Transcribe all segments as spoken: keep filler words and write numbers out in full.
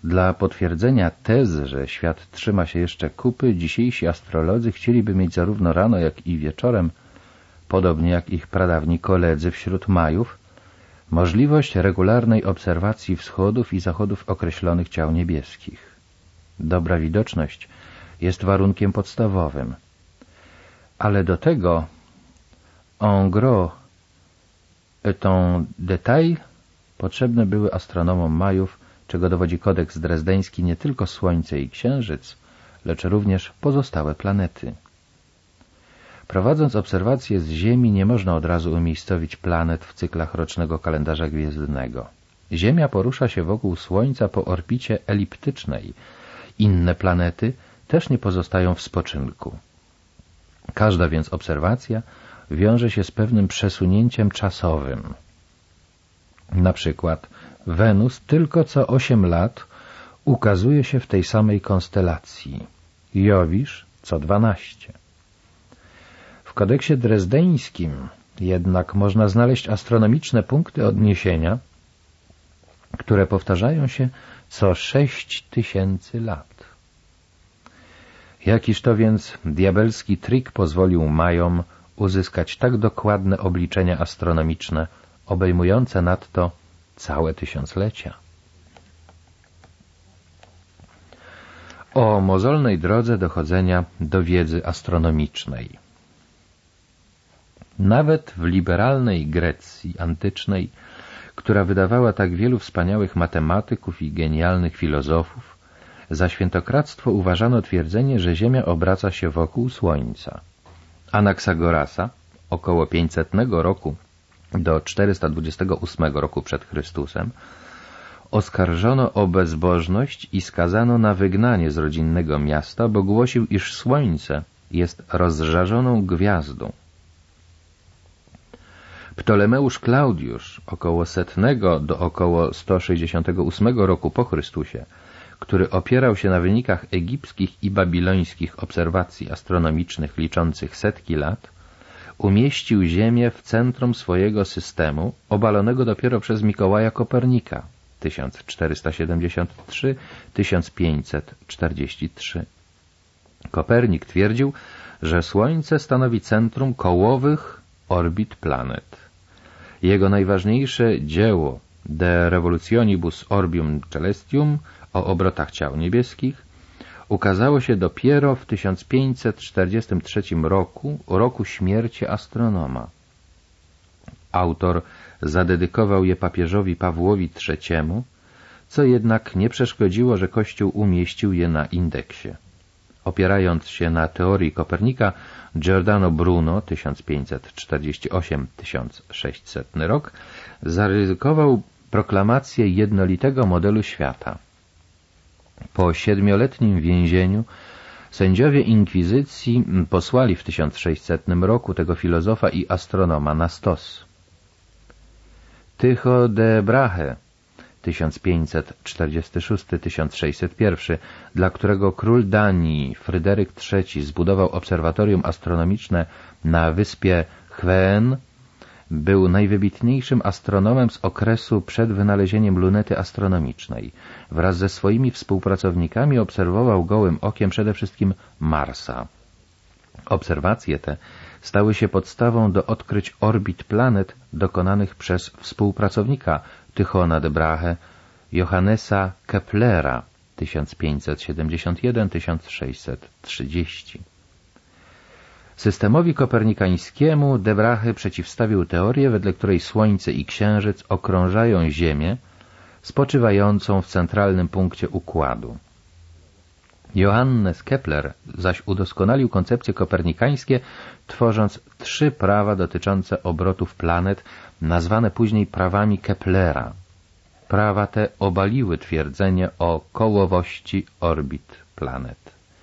Dla potwierdzenia tezy, że świat trzyma się jeszcze kupy, dzisiejsi astrolodzy chcieliby mieć zarówno rano, jak i wieczorem, podobnie jak ich pradawni koledzy wśród Majów, możliwość regularnej obserwacji wschodów i zachodów określonych ciał niebieskich. Dobra widoczność jest warunkiem podstawowym. Ale do tego en gros et en détail potrzebne były astronomom Majów, czego dowodzi kodeks drezdeński, nie tylko Słońce i Księżyc, lecz również pozostałe planety. Prowadząc obserwacje z Ziemi, nie można od razu umiejscowić planet w cyklach rocznego kalendarza gwiezdnego. Ziemia porusza się wokół Słońca po orbicie eliptycznej. Inne planety też nie pozostają w spoczynku. Każda więc obserwacja wiąże się z pewnym przesunięciem czasowym. Na przykład Wenus tylko co osiem lat ukazuje się w tej samej konstelacji, Jowisz co dwanaście. W kodeksie drezdeńskim jednak można znaleźć astronomiczne punkty odniesienia, które powtarzają się co sześć tysięcy lat. Jakiż to więc diabelski trik pozwolił Majom uzyskać tak dokładne obliczenia astronomiczne, obejmujące nadto całe tysiąclecia? O mozolnej drodze dochodzenia do wiedzy astronomicznej. Nawet w liberalnej Grecji antycznej, która wydawała tak wielu wspaniałych matematyków i genialnych filozofów, za świętokradztwo uważano twierdzenie, że Ziemia obraca się wokół Słońca. Anaksagorasa około pięćsetnego roku do czterysta dwudziestego ósmego roku przed Chrystusem oskarżono o bezbożność i skazano na wygnanie z rodzinnego miasta, bo głosił, iż Słońce jest rozżarzoną gwiazdą. Ptolemeusz Klaudiusz około setnego do około sto sześćdziesiątego ósmego roku po Chrystusie, który opierał się na wynikach egipskich i babilońskich obserwacji astronomicznych liczących setki lat, umieścił Ziemię w centrum swojego systemu, obalonego dopiero przez Mikołaja Kopernika tysiąc czterysta siedemdziesiąt trzy do tysiąc pięćset czterdzieści trzy. Kopernik twierdził, że Słońce stanowi centrum kołowych orbit planet. Jego najważniejsze dzieło De Revolutionibus Orbium Celestium o obrotach ciał niebieskich ukazało się dopiero w tysiąc pięćset czterdziestym trzecim roku, roku śmierci astronoma. Autor zadedykował je papieżowi Pawłowi trzeciemu, co jednak nie przeszkodziło, że Kościół umieścił je na indeksie. Opierając się na teorii Kopernika, Giordano Bruno tysiąc pięćset czterdziesty ósmy do tysiąc sześćsetnego rok zaryzykował proklamację jednolitego modelu świata. Po siedmioletnim więzieniu sędziowie inkwizycji posłali w tysiąc sześćsetnym roku tego filozofa i astronoma na stos. Tycho de Brahe tysiąc pięćset czterdziesty szósty do tysiąc sześćset pierwszy, dla którego król Danii Fryderyk trzeci zbudował obserwatorium astronomiczne na wyspie Hven, był najwybitniejszym astronomem z okresu przed wynalezieniem lunety astronomicznej. Wraz ze swoimi współpracownikami obserwował gołym okiem przede wszystkim Marsa. Obserwacje te stały się podstawą do odkryć orbit planet dokonanych przez współpracownika Tychona de Brahe, Johannesa Keplera tysiąc pięćset siedemdziesiąt jeden do tysiąc sześćset trzydzieści. Systemowi kopernikańskiemu de Brahe przeciwstawił teorię, wedle której Słońce i Księżyc okrążają Ziemię, spoczywającą w centralnym punkcie układu. Johannes Kepler zaś udoskonalił koncepcje kopernikańskie, tworząc trzy prawa dotyczące obrotów planet, nazwane później prawami Keplera. Prawa te obaliły twierdzenie o kołowości orbit planet.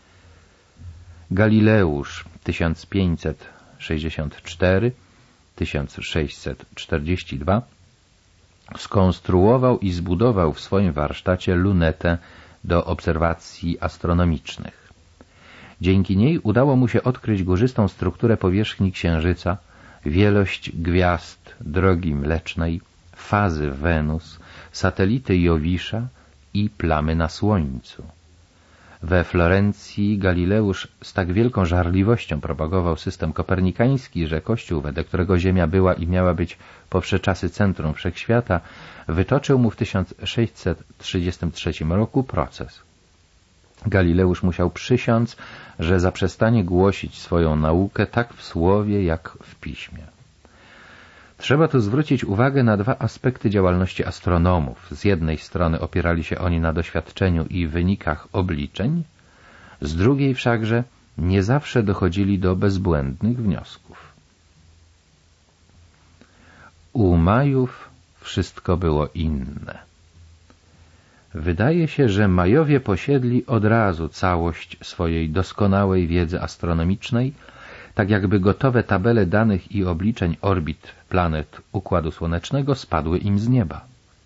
Galileusz tysiąc pięćset sześćdziesiąt cztery do tysiąc sześćset czterdzieści dwa skonstruował i zbudował w swoim warsztacie lunetę do obserwacji astronomicznych. Dzięki niej udało mu się odkryć górzystą strukturę powierzchni Księżyca, wielość gwiazd drogi mlecznej, fazy Wenus, satelity Jowisza i plamy na słońcu. We Florencji Galileusz z tak wielką żarliwością propagował system kopernikański, że Kościół, wedle którego Ziemia była i miała być po wsze czasy centrum wszechświata, wytoczył mu w tysiąc sześćset trzydziestym trzecim roku proces. Galileusz musiał przysiąc, że zaprzestanie głosić swoją naukę tak w słowie, jak w piśmie. Trzeba tu zwrócić uwagę na dwa aspekty działalności astronomów. Z jednej strony opierali się oni na doświadczeniu i wynikach obliczeń, z drugiej wszakże nie zawsze dochodzili do bezbłędnych wniosków. U Majów wszystko było inne. Wydaje się, że Majowie posiedli od razu całość swojej doskonałej wiedzy astronomicznej, tak jakby gotowe tabele danych i obliczeń orbit planet Układu Słonecznego spadły im z nieba.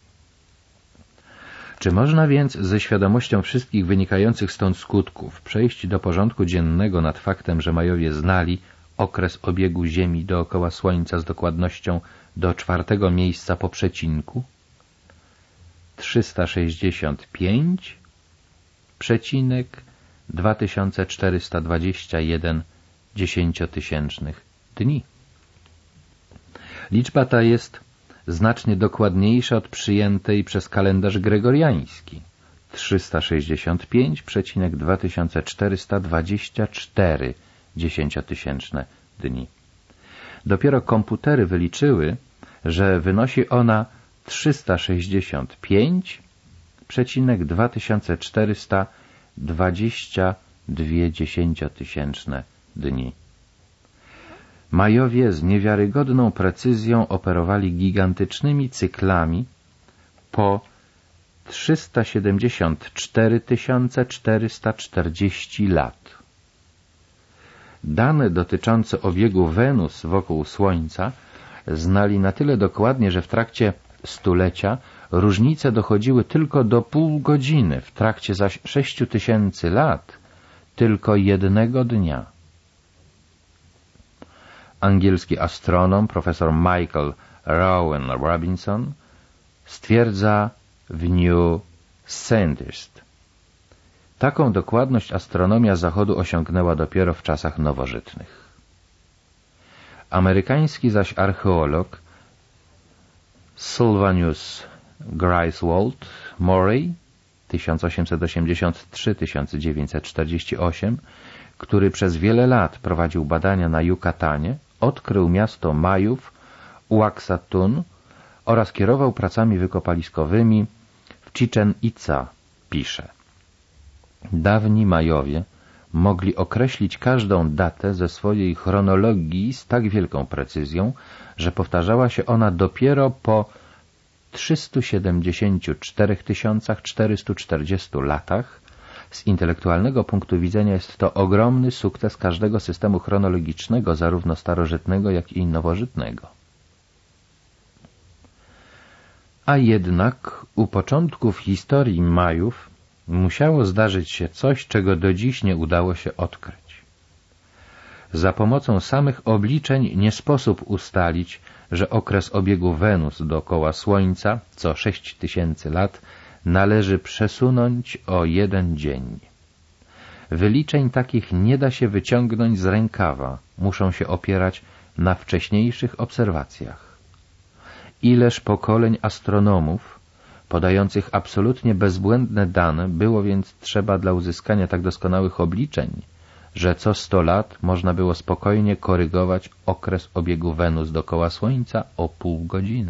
Czy można więc ze świadomością wszystkich wynikających stąd skutków przejść do porządku dziennego nad faktem, że Majowie znali okres obiegu Ziemi dookoła Słońca z dokładnością do czwartego miejsca po przecinku? trzysta sześćdziesiąt pięć przecinek dwa tysiące czterysta dwadzieścia jeden dziesięciotysięcznych dni. Liczba ta jest znacznie dokładniejsza od przyjętej przez kalendarz gregoriański trzysta sześćdziesiąt pięć przecinek dwa tysiące czterysta dwadzieścia cztery dziesięciotysięczne dni. Dopiero komputery wyliczyły, że wynosi ona trzysta sześćdziesiąt pięć przecinek dwa tysiące czterysta dwadzieścia dwie dziesięciotysięczne dni. Majowie z niewiarygodną precyzją operowali gigantycznymi cyklami po trzysta siedemdziesiąt cztery tysiące czterysta czterdzieści lat. Dane dotyczące obiegu Wenus wokół Słońca znali na tyle dokładnie, że w trakcie stulecia różnice dochodziły tylko do pół godziny, w trakcie zaś sześciu tysięcy lat tylko jednego dnia. Angielski astronom profesor Michael Rowan Robinson stwierdza w New Scientist: taką dokładność astronomia Zachodu osiągnęła dopiero w czasach nowożytnych. Amerykański zaś archeolog Sylvanus Greifswald Morey tysiąc osiemset osiemdziesiąt trzy do tysiąc dziewięćset czterdzieści osiem, który przez wiele lat prowadził badania na Yucatanie, odkrył miasto Majów Uaxatun oraz kierował pracami wykopaliskowymi w Chichen Itza. Pisze: dawni Majowie mogli określić każdą datę ze swojej chronologii z tak wielką precyzją, że powtarzała się ona dopiero po trzystu siedemdziesięciu czterech tysiącach czterystu czterdziestu latach. Z intelektualnego punktu widzenia jest to ogromny sukces każdego systemu chronologicznego, zarówno starożytnego, jak i nowożytnego. A jednak u początków historii Majów musiało zdarzyć się coś, czego do dziś nie udało się odkryć. Za pomocą samych obliczeń nie sposób ustalić, że okres obiegu Wenus dookoła Słońca co sześć tysięcy lat należy przesunąć o jeden dzień. Wyliczeń takich nie da się wyciągnąć z rękawa, muszą się opierać na wcześniejszych obserwacjach. Ileż pokoleń astronomów podających absolutnie bezbłędne dane było więc trzeba dla uzyskania tak doskonałych obliczeń, że co sto lat można było spokojnie korygować okres obiegu Wenus dookoła Słońca o pół godziny.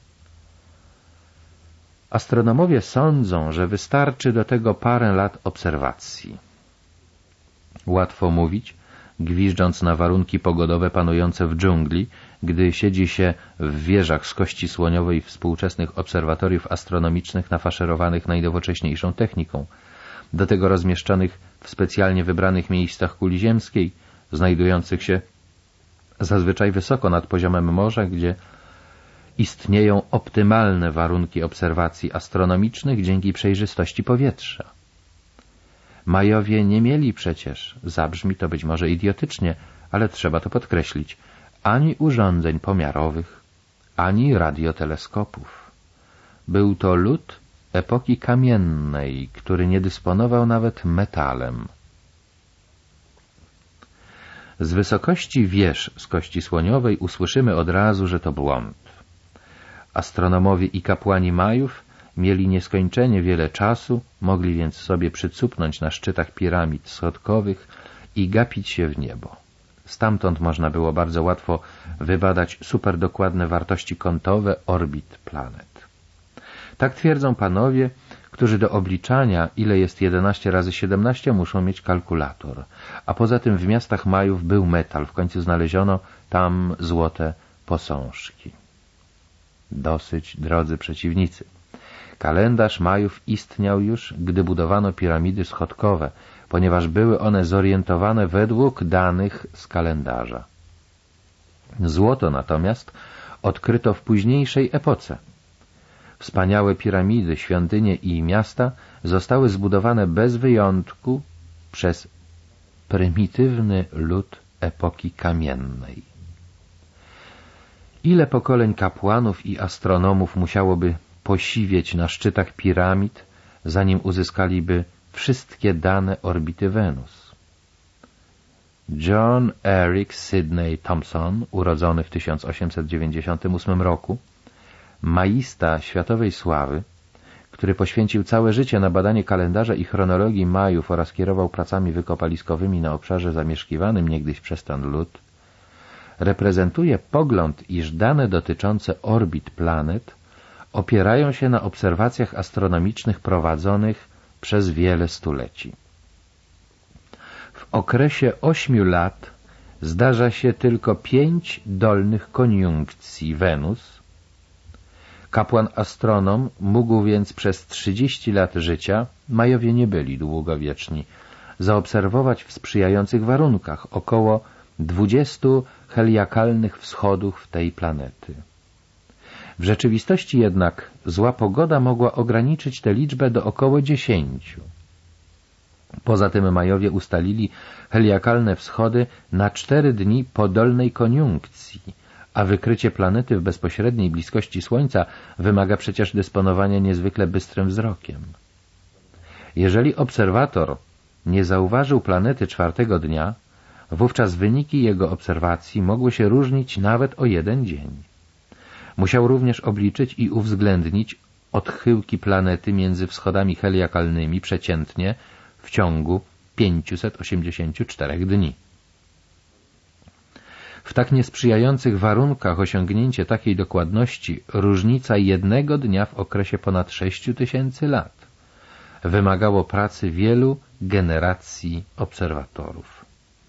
Astronomowie sądzą, że wystarczy do tego parę lat obserwacji. Łatwo mówić, gwiżdżąc na warunki pogodowe panujące w dżungli, gdy siedzi się w wieżach z kości słoniowej współczesnych obserwatoriów astronomicznych nafaszerowanych najnowocześniejszą techniką, do tego rozmieszczonych w specjalnie wybranych miejscach kuli ziemskiej, znajdujących się zazwyczaj wysoko nad poziomem morza, gdzie istnieją optymalne warunki obserwacji astronomicznych dzięki przejrzystości powietrza. Majowie nie mieli przecież, zabrzmi to być może idiotycznie, ale trzeba to podkreślić, ani urządzeń pomiarowych, ani radioteleskopów. Był to lud epoki kamiennej, który nie dysponował nawet metalem. Z wysokości wież z kości słoniowej usłyszymy od razu, że to błąd. Astronomowie i kapłani Majów mieli nieskończenie wiele czasu, mogli więc sobie przycupnąć na szczytach piramid schodkowych i gapić się w niebo. Stamtąd można było bardzo łatwo wybadać superdokładne wartości kątowe orbit planet. Tak twierdzą panowie, którzy do obliczania, ile jest jedenaście razy siedemnaście, muszą mieć kalkulator. A poza tym w miastach Majów był metal, w końcu znaleziono tam złote posążki. Dosyć, drodzy przeciwnicy. Kalendarz Majów istniał już, gdy budowano piramidy schodkowe, ponieważ były one zorientowane według danych z kalendarza. Złoto natomiast odkryto w późniejszej epoce. Wspaniałe piramidy, świątynie i miasta zostały zbudowane bez wyjątku przez prymitywny lud epoki kamiennej. Ile pokoleń kapłanów i astronomów musiałoby posiwieć na szczytach piramid, zanim uzyskaliby wszystkie dane orbity Wenus? John Eric Sidney Thompson, urodzony w tysiąc osiemset dziewięćdziesiątym ósmym roku, maista światowej sławy, który poświęcił całe życie na badanie kalendarza i chronologii Majów oraz kierował pracami wykopaliskowymi na obszarze zamieszkiwanym niegdyś przez ten lud, reprezentuje pogląd, iż dane dotyczące orbit planet opierają się na obserwacjach astronomicznych prowadzonych przez wiele stuleci. W okresie ośmiu lat zdarza się tylko pięć dolnych koniunkcji Wenus. Kapłan astronom mógł więc przez trzydzieści lat życia, Majowie nie byli długowieczni, zaobserwować w sprzyjających warunkach około dwudziestu heliakalnych wschodów tej planety. W rzeczywistości jednak zła pogoda mogła ograniczyć tę liczbę do około dziesięciu. Poza tym Majowie ustalili heliakalne wschody na cztery dni po dolnej koniunkcji, a wykrycie planety w bezpośredniej bliskości Słońca wymaga przecież dysponowania niezwykle bystrym wzrokiem. Jeżeli obserwator nie zauważył planety czwartego dnia, wówczas wyniki jego obserwacji mogły się różnić nawet o jeden dzień. Musiał również obliczyć i uwzględnić odchyłki planety między wschodami heliakalnymi przeciętnie w ciągu pięciuset osiemdziesięciu czterech dni. W tak niesprzyjających warunkach osiągnięcie takiej dokładności różnica jednego dnia w okresie ponad sześciu tysięcy lat wymagało pracy wielu generacji obserwatorów.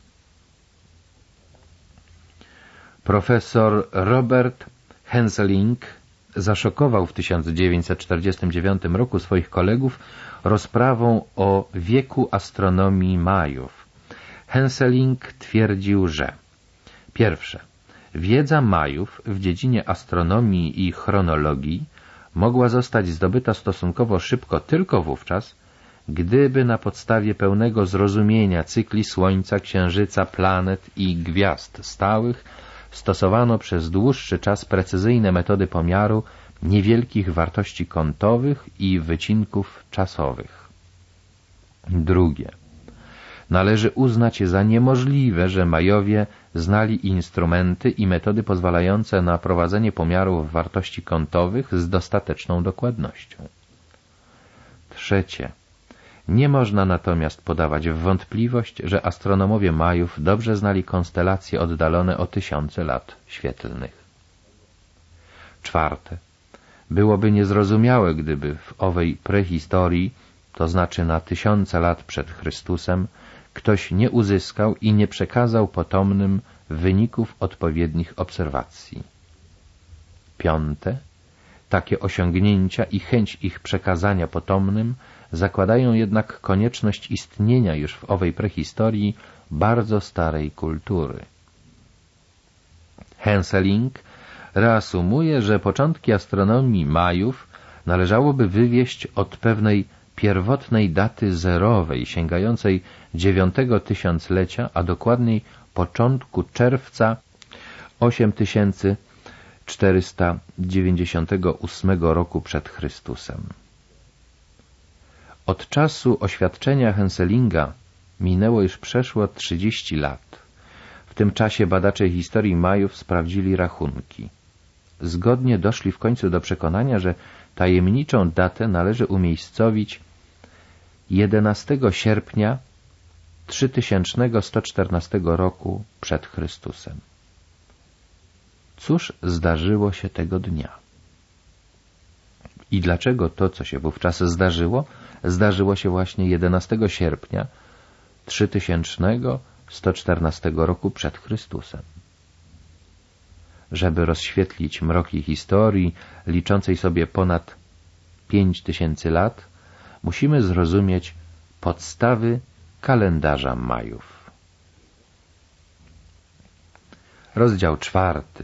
Profesor Robert Hensselink zaszokował w tysiąc dziewięćset czterdziestym dziewiątym roku swoich kolegów rozprawą o wieku astronomii Majów. Hensselink twierdził, że pierwsze, wiedza Majów w dziedzinie astronomii i chronologii mogła zostać zdobyta stosunkowo szybko tylko wówczas, gdyby na podstawie pełnego zrozumienia cykli Słońca, Księżyca, planet i gwiazd stałych stosowano przez dłuższy czas precyzyjne metody pomiaru niewielkich wartości kątowych i wycinków czasowych. Drugie. Należy uznać za niemożliwe, że Majowie znali instrumenty i metody pozwalające na prowadzenie pomiarów wartości kątowych z dostateczną dokładnością. Trzecie. Nie można natomiast podawać w wątpliwość, że astronomowie Majów dobrze znali konstelacje oddalone o tysiące lat świetlnych. Czwarte. Byłoby niezrozumiałe, gdyby w owej prehistorii, to znaczy na tysiące lat przed Chrystusem, ktoś nie uzyskał i nie przekazał potomnym wyników odpowiednich obserwacji. Piąte. Takie osiągnięcia i chęć ich przekazania potomnym zakładają jednak konieczność istnienia już w owej prehistorii bardzo starej kultury. Hensselink reasumuje, że początki astronomii Majów należałoby wywieść od pewnej pierwotnej daty zerowej, sięgającej dziewiątego tysiąclecia, a dokładniej początku czerwca osiem tysięcy czterysta dziewięćdziesiątego ósmego roku przed Chrystusem. Od czasu oświadczenia Henselinga minęło już przeszło trzydzieści lat. W tym czasie badacze historii Majów sprawdzili rachunki. Zgodnie doszli w końcu do przekonania, że tajemniczą datę należy umiejscowić jedenastego sierpnia trzy tysiące sto czternastego roku przed Chrystusem. Cóż zdarzyło się tego dnia? I dlaczego to, co się wówczas zdarzyło, zdarzyło się właśnie jedenastego sierpnia trzy tysiące sto czternastego roku przed Chrystusem? Żeby rozświetlić mroki historii liczącej sobie ponad pięć tysięcy lat, musimy zrozumieć podstawy kalendarza Majów. Rozdział czwarty.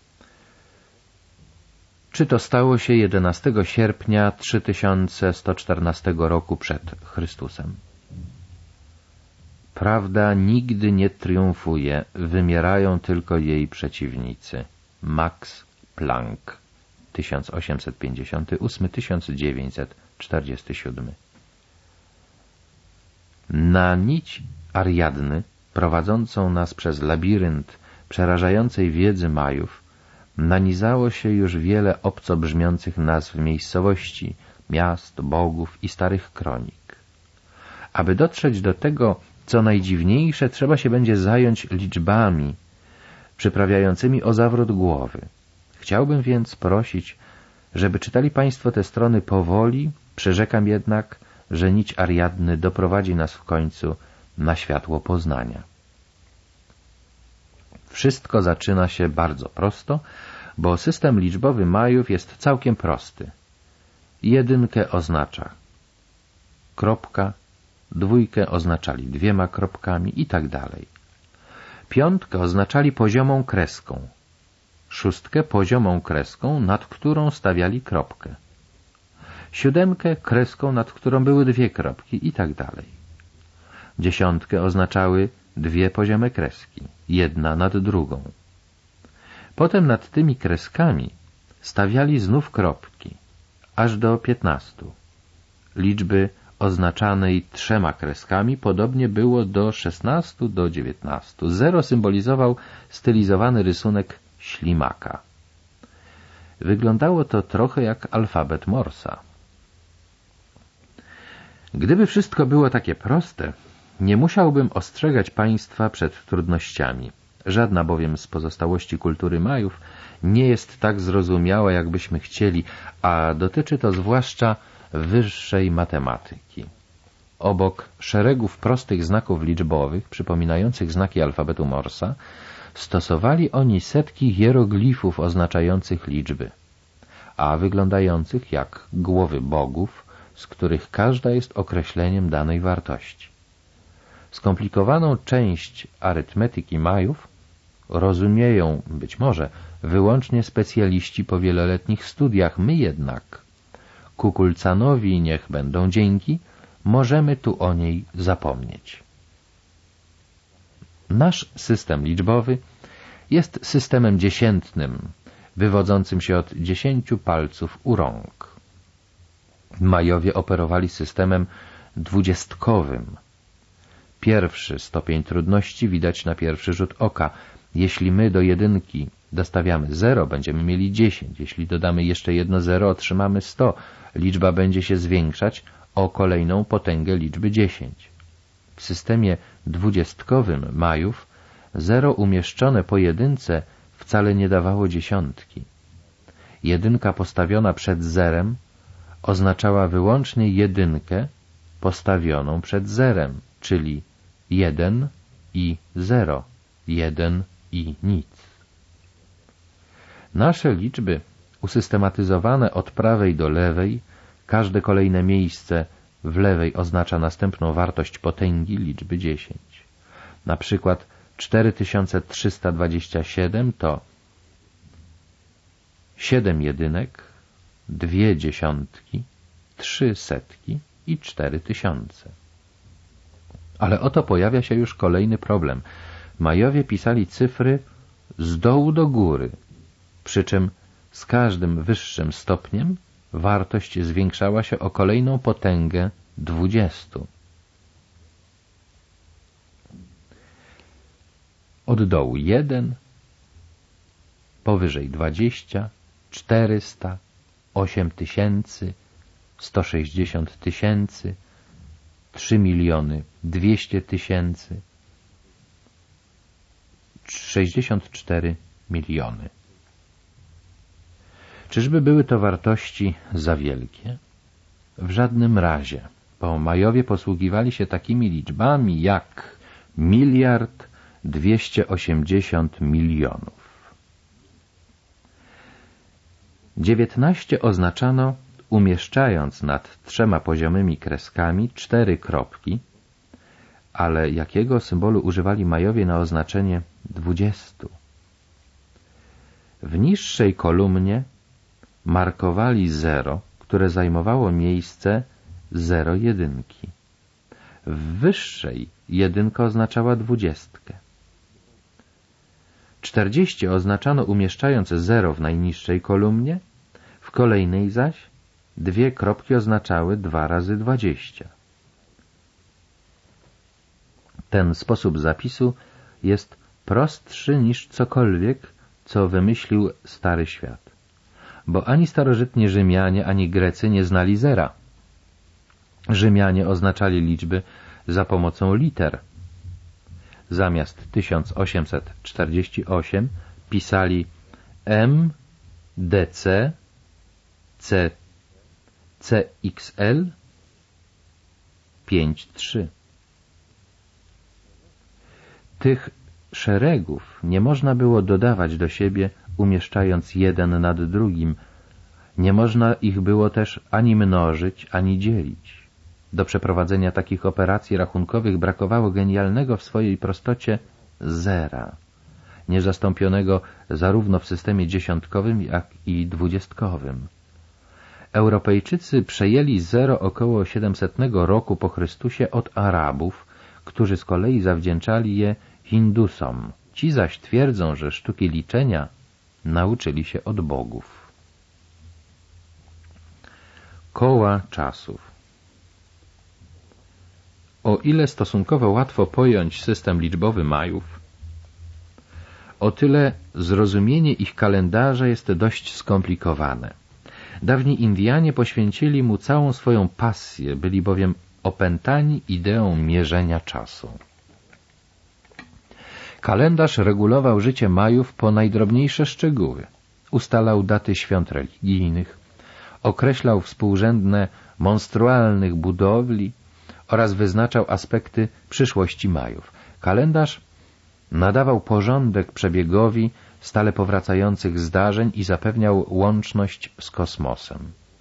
Czy to stało się jedenastego sierpnia trzy tysiące sto czternastego roku przed Chrystusem? Prawda nigdy nie triumfuje, wymierają tylko jej przeciwnicy. Max Planck, tysiąc osiemset pięćdziesiąty ósmy do tysiąc dziewięćset czterdziestego siódmego. Na nić Ariadny, prowadzącą nas przez labirynt przerażającej wiedzy Majów, nanizało się już wiele obco brzmiących nazw miejscowości, miast, bogów i starych kronik. Aby dotrzeć do tego, co najdziwniejsze, trzeba się będzie zająć liczbami przyprawiającymi o zawrót głowy. Chciałbym więc prosić, żeby czytali Państwo te strony powoli, przyrzekam jednak, że nić Ariadny doprowadzi nas w końcu na światło poznania. Wszystko zaczyna się bardzo prosto, bo system liczbowy Majów jest całkiem prosty. Jedynkę oznacza kropka, dwójkę oznaczali dwiema kropkami i tak dalej. Piątkę oznaczali poziomą kreską, szóstkę poziomą kreską, nad którą stawiali kropkę, siódemkę kreską, nad którą były dwie kropki i tak dalej. Dziesiątkę oznaczały dwie poziome kreski, jedna nad drugą. Potem nad tymi kreskami stawiali znów kropki, aż do piętnastu. Liczby oznaczanej trzema kreskami podobnie było do szesnastu, do dziewiętnastu. Zero symbolizował stylizowany rysunek ślimaka. Wyglądało to trochę jak alfabet Morsa. Gdyby wszystko było takie proste, nie musiałbym ostrzegać Państwa przed trudnościami. Żadna bowiem z pozostałości kultury Majów nie jest tak zrozumiała, jakbyśmy chcieli, a dotyczy to zwłaszcza wyższej matematyki. Obok szeregów prostych znaków liczbowych, przypominających znaki alfabetu Morsa, stosowali oni setki hieroglifów oznaczających liczby, a wyglądających jak głowy bogów, z których każda jest określeniem danej wartości. Skomplikowaną część arytmetyki Majów rozumieją, być może, wyłącznie specjaliści po wieloletnich studiach. My jednak, Kukulcanowi niech będą dzięki, możemy tu o niej zapomnieć. Nasz system liczbowy jest systemem dziesiętnym, wywodzącym się od dziesięciu palców u rąk. Majowie operowali systemem dwudziestkowym. Pierwszy stopień trudności widać na pierwszy rzut oka. Jeśli my do jedynki dostawiamy zero, będziemy mieli dziesięć. Jeśli dodamy jeszcze jedno zero, otrzymamy sto. Liczba będzie się zwiększać o kolejną potęgę liczby dziesięć. W systemie dwudziestkowym Majów zero umieszczone po jedynce wcale nie dawało dziesiątki. Jedynka postawiona przed zerem oznaczała wyłącznie jedynkę postawioną przed zerem, czyli jeden i zero, jeden i nic. Nasze liczby usystematyzowane od prawej do lewej, każde kolejne miejsce w lewej oznacza następną wartość potęgi liczby dziesięć. Na przykład cztery tysiące trzysta dwadzieścia siedem to siedem jedynek, dwie dziesiątki, trzy setki i cztery tysiące. Ale oto pojawia się już kolejny problem. Majowie pisali cyfry z dołu do góry, przy czym z każdym wyższym stopniem wartość zwiększała się o kolejną potęgę dwudziestu. Od dołu jeden, powyżej dwadzieścia, czterysta, osiem tysięcy, sto sześćdziesiąt tysięcy, trzy miliony dwieście tysięcy, sześćdziesiąt cztery miliony. Czyżby były to wartości za wielkie? W żadnym razie, bo Majowie posługiwali się takimi liczbami jak miliard dwieście osiemdziesiąt milionów. Dziewiętnaście oznaczano, umieszczając nad trzema poziomymi kreskami cztery kropki, ale jakiego symbolu używali Majowie na oznaczenie dwudziestu? W niższej kolumnie markowali zero, które zajmowało miejsce zero jedynki. W wyższej jedynka oznaczała dwudziestkę. czterdzieści oznaczano umieszczając zero w najniższej kolumnie, w kolejnej zaś dwie kropki oznaczały dwa razy dwadzieścia. Ten sposób zapisu jest prostszy niż cokolwiek, co wymyślił Stary Świat, bo ani starożytni Rzymianie, ani Grecy nie znali zera. Rzymianie oznaczali liczby za pomocą liter. Zamiast tysiąc osiemset czterdzieści osiem pisali M, D C, C, C X L, pięć trzy. Tych szeregów nie można było dodawać do siebie, umieszczając jeden nad drugim. Nie można ich było też ani mnożyć, ani dzielić. Do przeprowadzenia takich operacji rachunkowych brakowało genialnego w swojej prostocie zera, niezastąpionego zarówno w systemie dziesiątkowym, jak i dwudziestkowym. Europejczycy przejęli zero około siedemsetnego roku po Chrystusie od Arabów, którzy z kolei zawdzięczali je Hindusom. Ci zaś twierdzą, że sztuki liczenia nauczyli się od bogów. Koła czasów. O ile stosunkowo łatwo pojąć system liczbowy Majów, o tyle zrozumienie ich kalendarza jest dość skomplikowane. Dawni Indianie poświęcili mu całą swoją pasję, byli bowiem opętani ideą mierzenia czasu. Kalendarz regulował życie Majów po najdrobniejsze szczegóły. Ustalał daty świąt religijnych, określał współrzędne monstrualnych budowli oraz wyznaczał aspekty przyszłości Majów. Kalendarz nadawał porządek przebiegowi stale powracających zdarzeń i zapewniał łączność z kosmosem.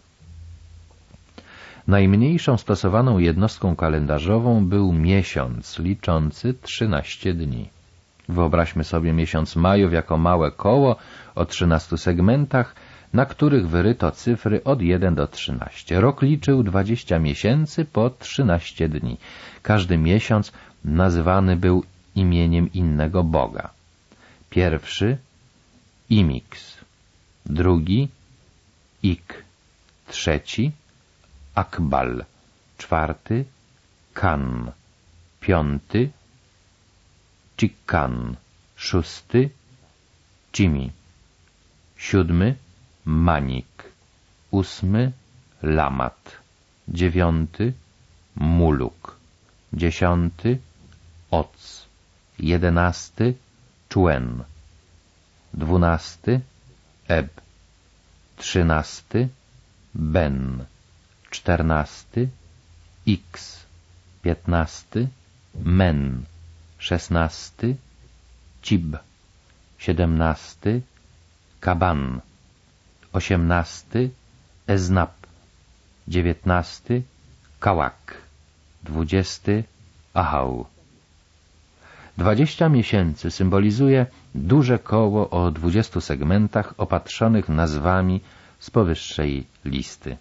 Najmniejszą stosowaną jednostką kalendarzową był miesiąc, liczący trzynaście dni. Wyobraźmy sobie miesiąc Majów jako małe koło o trzynastu segmentach, na których wyryto cyfry od jeden do trzynastu. Rok liczył dwadzieścia miesięcy po trzynaście dni. Każdy miesiąc nazywany był imieniem innego boga. Pierwszy Imix, drugi Ik, trzeci Akbal, czwarty Kan, piąty Chikkan, szósty Chimi, siódmy Manik, ósmy Lamat, dziewiąty Muluk, dziesiąty Oc, jedenasty Czuen, dwunasty Eb, trzynasty Ben, czternasty X, piętnasty Men, szesnasty Cib, siedemnasty Kaban, osiemnasty Eznab, dziewiętnasty Kałak, dwudziesty Ahał. Dwadzieścia miesięcy symbolizuje duże koło o dwudziestu segmentach opatrzonych nazwami z powyższej listy.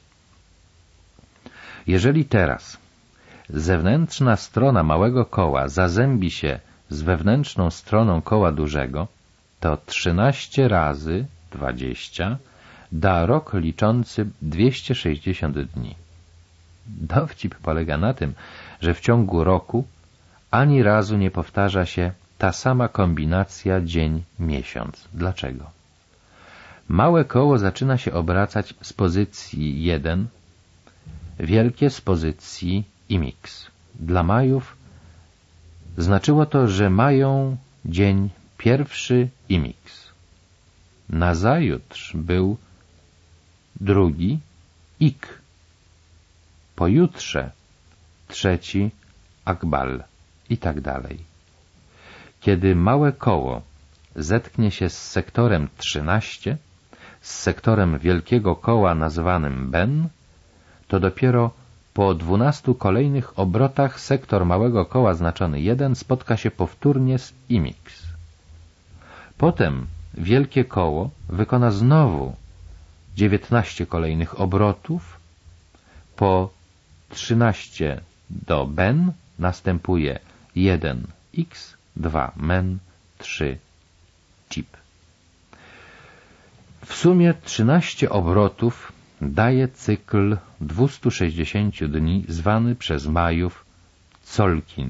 Jeżeli teraz zewnętrzna strona małego koła zazębi się z wewnętrzną stroną koła dużego, to trzynaście razy dwadzieścia da rok liczący dwieście sześćdziesiąt dni. Dowcip polega na tym, że w ciągu roku ani razu nie powtarza się ta sama kombinacja dzień-miesiąc. Dlaczego? Małe koło zaczyna się obracać z pozycji jeden, wielkie z pozycji imix. Dla Majów znaczyło to, że mają dzień pierwszy imix. Nazajutrz był drugi ik. Pojutrze trzeci akbal i tak dalej. Kiedy małe koło zetknie się z sektorem trzynaście, z sektorem wielkiego koła nazwanym ben, to dopiero po dwunastu kolejnych obrotach sektor małego koła znaczony jeden spotka się powtórnie z imix. Potem wielkie koło wykona znowu dziewiętnaście kolejnych obrotów. Po trzynaście do ben następuje jeden x, dwa men, trzy chip. W sumie trzynaście obrotów daje cykl dwustu sześćdziesięciu dni zwany przez Majów Colkin.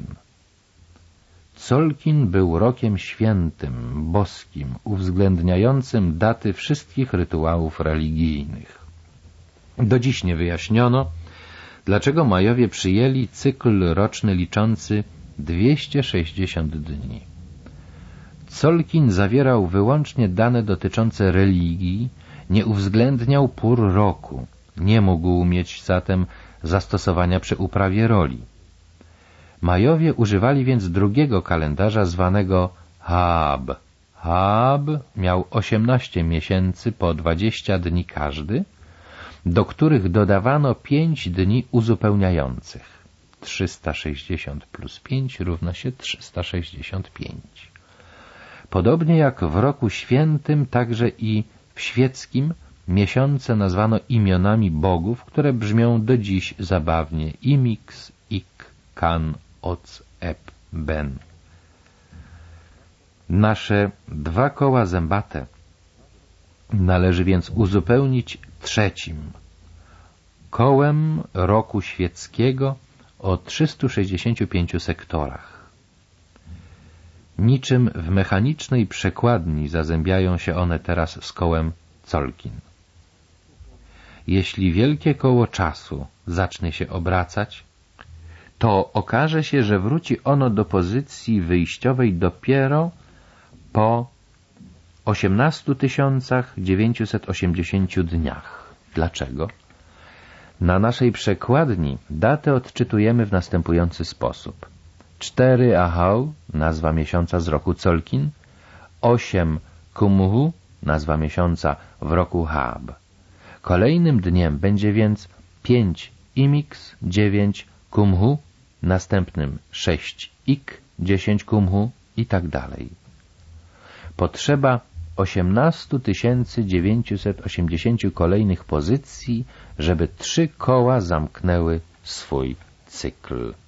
Colkin był rokiem świętym, boskim, uwzględniającym daty wszystkich rytuałów religijnych. Do dziś nie wyjaśniono, dlaczego Majowie przyjęli cykl roczny liczący dwieście sześćdziesiąt dni. Colkin zawierał wyłącznie dane dotyczące religii, nie uwzględniał pór roku, nie mógł mieć zatem zastosowania przy uprawie roli. Majowie używali więc drugiego kalendarza zwanego Haab. Haab miał osiemnaście miesięcy po dwadzieścia dni każdy, do których dodawano pięć dni uzupełniających. trzysta sześćdziesiąt plus pięć równa się trzysta sześćdziesiąt pięć. Podobnie jak w roku świętym, także i w świeckim miesiące nazwano imionami bogów, które brzmią do dziś zabawnie: Imix, Ik, Kan, Oc, Eb, Ben. Nasze dwa koła zębate należy więc uzupełnić trzecim, kołem roku świeckiego o trzystu sześćdziesięciu pięciu sektorach. Niczym w mechanicznej przekładni zazębiają się one teraz z kołem Colkin. Jeśli wielkie koło czasu zacznie się obracać, to okaże się, że wróci ono do pozycji wyjściowej dopiero po osiemnastu tysiącach dziewięciuset osiemdziesięciu dniach. Dlaczego? Na naszej przekładni datę odczytujemy w następujący sposób. cztery Ahau, nazwa miesiąca z roku Colkin, osiem Kumhu, nazwa miesiąca w roku Haab. Kolejnym dniem będzie więc pięć Imix, dziewięć Kumhu, następnym sześć Ik, dziesięć Kumhu i tak dalej. Potrzeba osiemnastu tysięcy dziewięciuset osiemdziesięciu kolejnych pozycji, żeby trzy koła zamknęły swój cykl.